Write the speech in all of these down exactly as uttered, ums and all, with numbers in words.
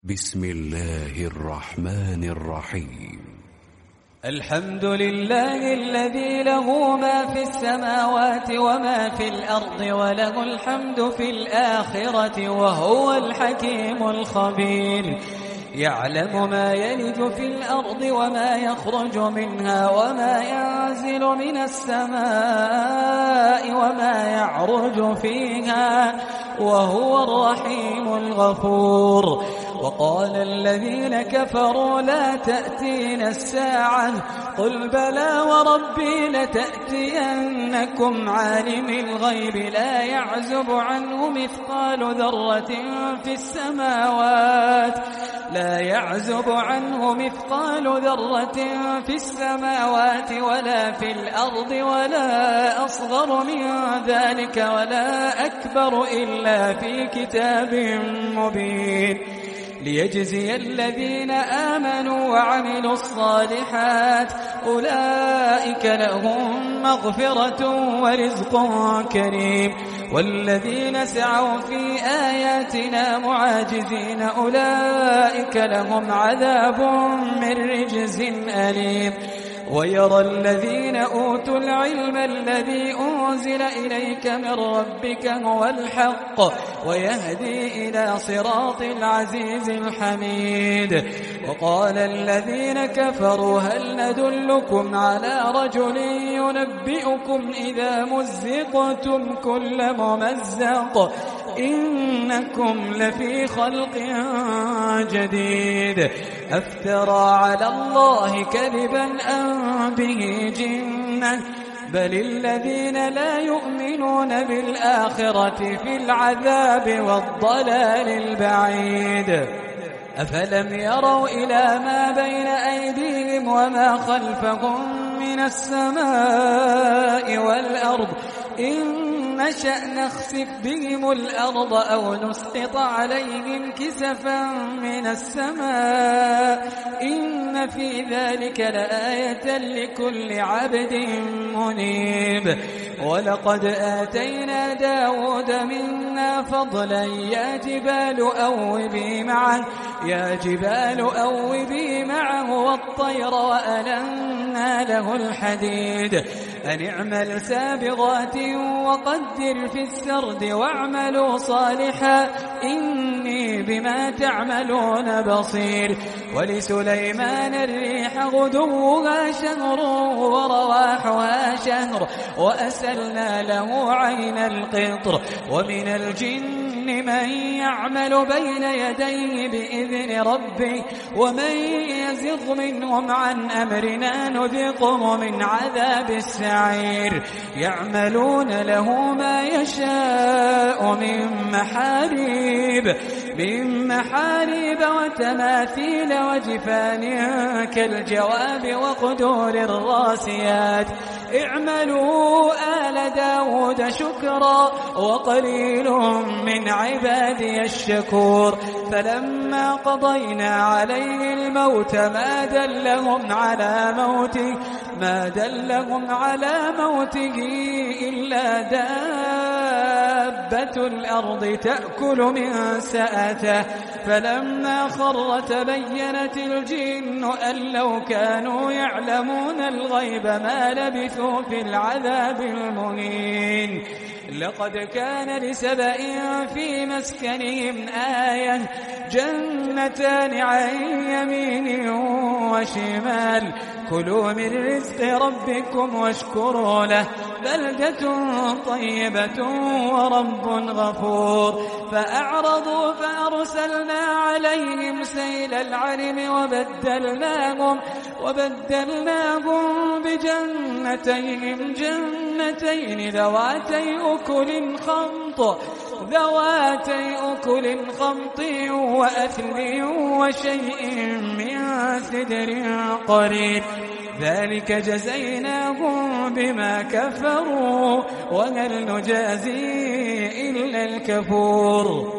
بسم الله الرحمن الرحيم. الحمد لله الذي له ما في السماوات وما في الأرض وله الحمد في الآخرة وهو الحكيم الخبير. يعلم ما يلج في الأرض وما يخرج منها وما ينزل من السماء وما يعرج فيها وهو الرحيم الغفور. وقال الذين كفروا لا تأتينا الساعة قل بلى وربي لتأتينكم عالم الغيب لا يعزب عنه مثقال ذرة في السماوات لا يعزب عنه مثقال ذرة في السماوات ولا في الأرض ولا أصغر من ذلك ولا أكبر إلا في كتاب مبين ليجزي الذين آمنوا وعملوا الصالحات أولئك لهم مغفرة ورزق كريم. والذين سعوا في آياتنا معاجزين أولئك لهم عذاب من رجز أليم. ويرى الذين أوتوا العلم الذي أنزل إليك من ربك هو الحق ويهدي إلى صراط العزيز الحميد. وقال الذين كفروا هل ندلكم على رجل ينبئكم إذا مزقتم كل ممزق إنكم لفي خلق جديد أفترى على الله كذبا أم به جنة بل الذين لا يؤمنون بالآخرة في العذاب والضلال البعيد. أفلم يروا إلى ما بين أيديهم وما خلفهم من السماء والأرض إن نشأ نخسف بهم الأرض أو نسقط عليهم كسفا من السماء إن في ذلك لآية لكل عبد منيب. ولقد آتينا داود منا فضلا يا جبال أوبي معه يا جبال أوبي معه والطير وألنا له الحديد أن اعمل سابغات وقدر في السرد واعملوا صالحا إني بما تعملون بصير. ولسليمان الريح غدوها شهر ورواحها شهر وأسلنا له عين القطر ومن الجن من يعمل بين يديه بإذن ربه ومن يزغ منهم عن أمرنا نذقه من عذاب السعير. يعملون له ما يشاء من محاريب من محاريب وتماثيل وجفان كالجواب وقدور الراسيات اعملوا آل داود شكرا وقليل من عبادي الشكور. فلما قضينا عليه الموت ما دلهم على موته ما دلهم على موته إلا دابة الأرض تأكل من سأته فلما خر تبينت الجن أن لو كانوا يعلمون الغيب ما لبثوا في العذاب المهين. لقد كان لسبأ في مسكنهم آية جنتان عن يمين وشمال كلوا من رزق ربكم واشكروا له بلدة طيبة ورب غفور. فأعرضوا فأرسلنا عليهم سيل العرم وبدلناهم وبدلناهم بجنتين جنتين ذواتي أكل خمط ذواتي أكل خمط وأثل وشيء من سدر قريب ذلك جزيناهم بما كفروا وهل نجازي إلا الكفور.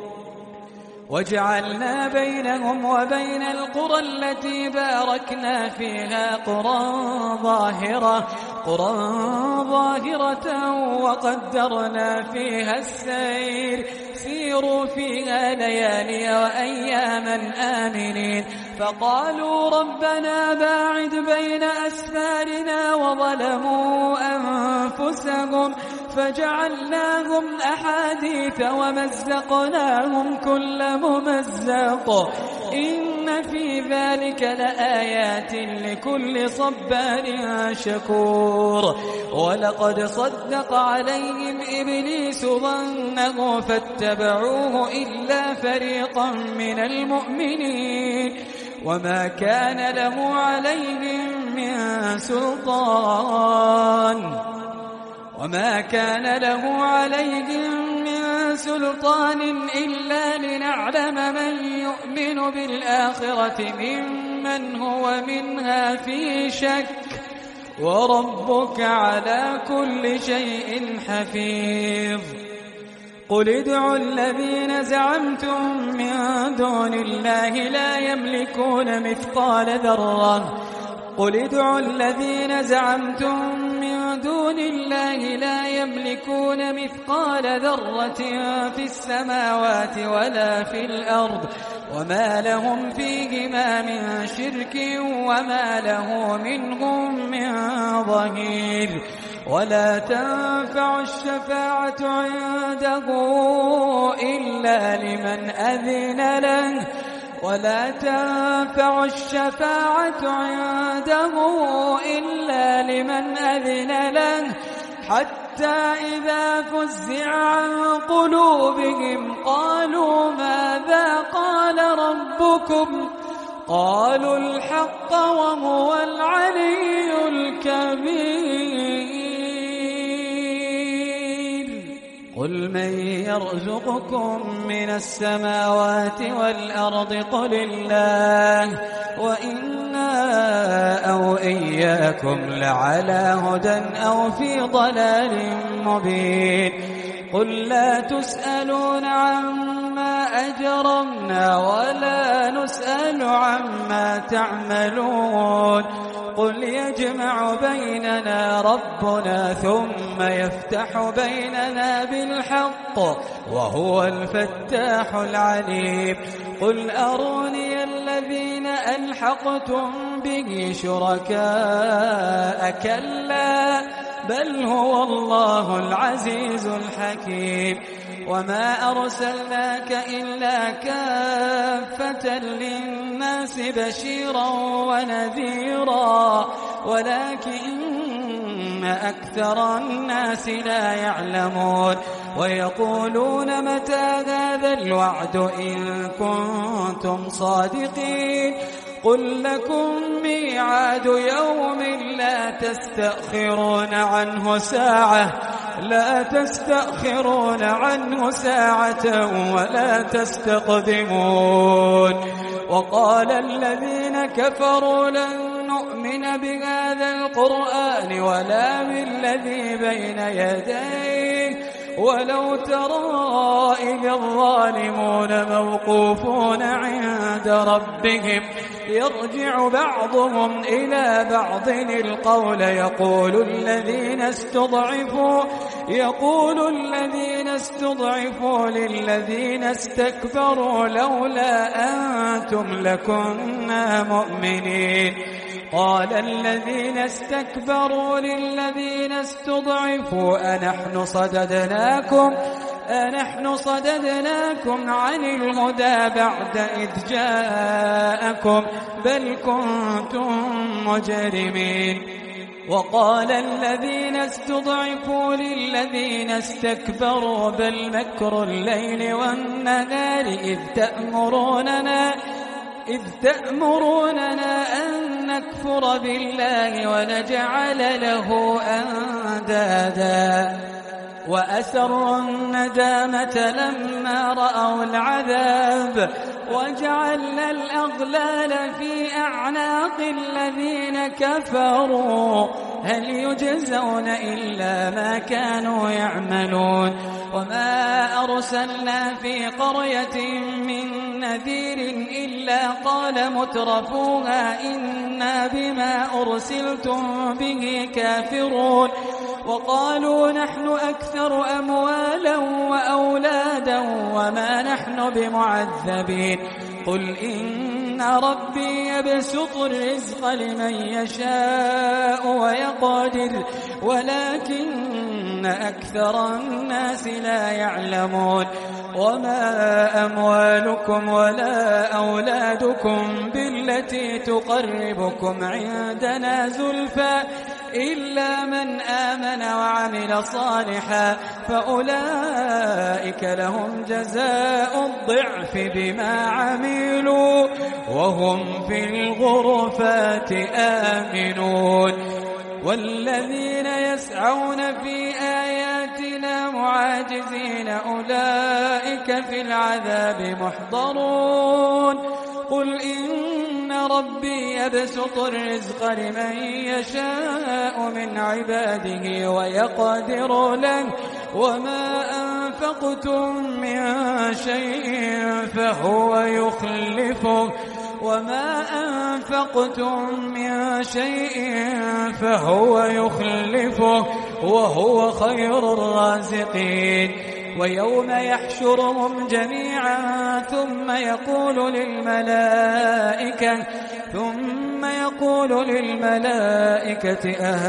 وجعلنا بينهم وبين القرى التي باركنا فيها قرى ظاهرة قرى ظاهرة وقدرنا فيها السير سيروا فيها ليالي وأياما آمنين فقالوا ربنا باعد بين أسفارنا وظلموا أنفسهم فجعلناهم أحاديث ومزقناهم كل ممزق إن في ذلك لآيات لكل صبار شكور ولقد صدق عليهم إبليس ظنه فاتبعوه إلا فريقا من المؤمنين وما كان له عليهم من سلطان وما كان له عليهم من سلطان إلا لنعلم من يؤمن بالآخرة ممن هو منها في شك وربك على كل شيء حفيظ قل ادعوا الذين زعمتم من دون الله لا يملكون مثقال ذرة قل ادعوا الذين زعمتم من دون الله لا يملكون مثقال ذرة في السماوات ولا في الأرض وما لهم فيهما من شرك وما له منهم من ظهير ولا تنفع الشفاعة عنده إلا لمن أذن له ولا تنفع الشفاعة عنده إلا لمن أذن له حتى إذا فزع عن قلوبهم قالوا ماذا قال ربكم قالوا الحق وهو العلي الكبير قل من يرزقكم من السماوات والأرض قل الله وإنا أو إياكم لعلى هدى أو في ضلال مبين قل لا تسألون عما أجرمنا ولا نسأل عما تعملون قل يجمع بيننا ربنا ثم يفتح بيننا بالحق وهو الفتاح العليم قل أروني الذين ألحقتم به شركاء كلا بل هو الله العزيز الحكيم وما أرسلناك إلا كافة للناس بشيرا ونذيرا ولكن أكثر الناس لا يعلمون ويقولون متى هذا الوعد إن كنتم صادقين قل لكم ميعاد يوم لا تستأخرون عنه ساعة لا تستأخرون عنه ساعة ولا تستقدمون وقال الذين كفروا لن نؤمن بهذا القرآن ولا بالذي بين يديه ولو ترى إذ الظالمون موقوفون عند ربهم يرجع بعضهم إلى بعض القول يقول الذين استضعفوا يقول الذين استضعفوا للذين استكبروا لولا أنتم لكنا مؤمنين قال الذين استكبروا للذين استضعفوا أنحن صددناكم أنحن صددناكم عن الهدى بعد إذ جاءكم بل كنتم مجرمين وقال الذين استضعفوا للذين استكبروا بل مكر الليل والنهار إذ تأمروننا إذ تأمروننا أن نكفر بالله ونجعل له أندادا وأسروا الندامة لما رأوا العذاب وجعلنا الأغلال في أعناق الذين كفروا هل يجزون إلا ما كانوا يعملون وما أرسلنا في قرية من نذير إلا قال مترفوها إنا بما أرسلتم به كافرون وقالوا نحن أكثر أموالا وأولادا وما نحن بمعذبين قل إن ربي يبسط الرزق لمن يشاء ويقدر ولكن أكثر الناس لا يعلمون وما أموالكم ولا أولادكم بالتي تقربكم عندنا زلفى إلا من آمن وعمل صالحا فأولئك لهم جزاء الضعف بما عملوا وهم في الغرفات آمنون والذين يسعون في آياتنا معاجزين أولئك في العذاب محضرون قل إن ربي يبسط الرزق لمن يشاء من عباده ويقدر له وما أنفقتم من شيء فهو يخلفه وما أنفقتم من شيء فهو يخلفه وهو خير الرازقين ويوم يحشرهم جميعا ثم يقول للملائكة ثم يقول للملائكة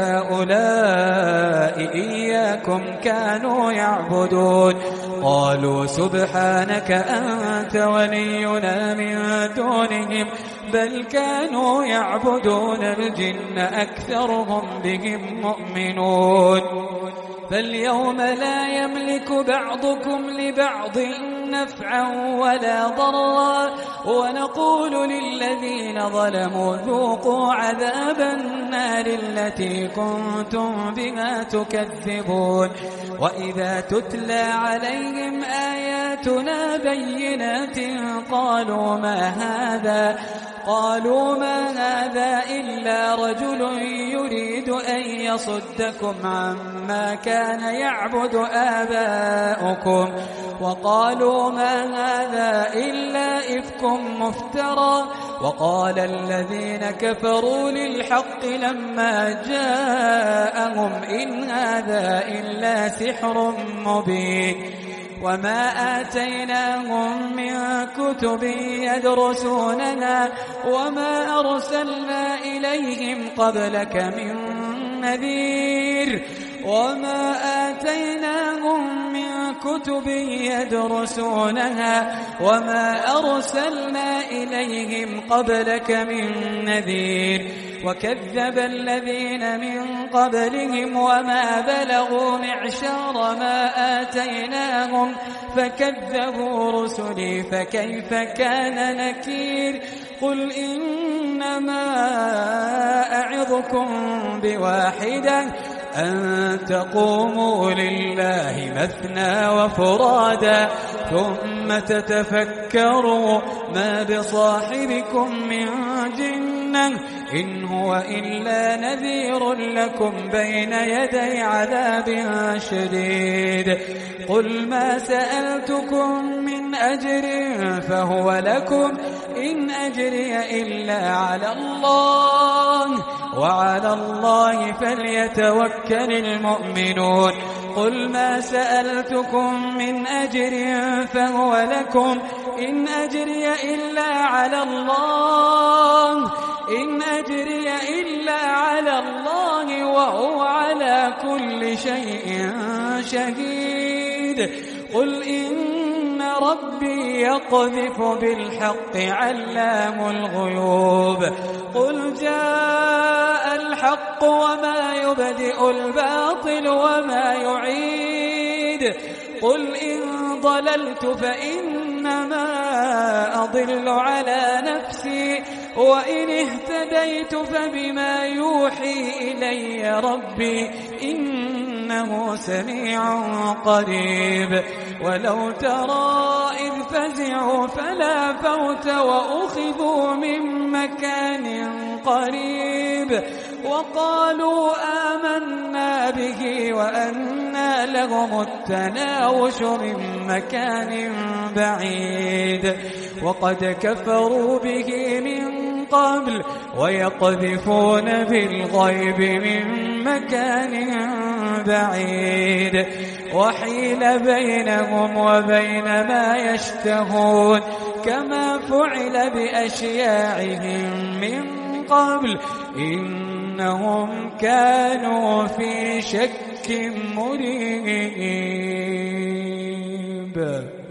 أهؤلاء إياكم كانوا يعبدون قالوا سبحانك أنت ولينا من دونهم بل كانوا يعبدون الجن أكثرهم بهم مؤمنون فاليوم لا يملك بعضكم لبعض نفعا ولا ضرا ونقول للذين ظلموا ذوقوا عذاب النار التي كنتم بها تكذبون وإذا تتلى عليهم آياتنا بينات قالوا ما هذا قالوا ما هذا إلا رجل يريد أن يصدكم عما كان يعبد آباؤكم وقالوا ما هذا إلا إفك مفترى وقال الذين كفروا للحق لما جاءهم إن هذا إلا سحر مبين وما آتيناهم من كتب يدرسوننا وما أرسلنا إليهم قبلك من نذير وما آتيناهم من كتب يدرسونها وما أرسلنا إليهم قبلك من نذير وكذب الذين من قبلهم وما بلغوا معشار ما آتيناهم فكذبوا رسلي فكيف كان نكير قل إنما أعظكم بواحدة أن تقوموا لله مثنى وفرادا ثم تتفكروا ما بصاحبكم من جنة إن هو إلا نذير لكم بين يدي عذاب شديد قل ما سألتكم من أجر فهو لكم إن أجري إلا على الله وعلى الله فليتوكل المؤمنون قل ما سألتكم من أجر فهو لكم إن أجري إلا على الله إن أجري إلا على الله وهو على كل شيء شهيد قل إن ربي يقذف بالحق علام الغيوب قل جاء الحق وما يبدئ الباطل وما يعيد قل إن ضللت فإنما أضل على نفسي وإن اهتديت فبما يوحي إلي ربي إنه سميع قريب ولو ترى إذ فزعوا فلا فوت وأخذوا من مكان قريب وقالوا آمنا به وأنى لهم التناوش من مكان بعيد وقد كفروا به من قبل ويقذفون بالغيب من مكان بعيد وحيل بينهم وبين ما يشتهون كما فعل بأشياعهم من قبل إنهم كانوا في شك مريب.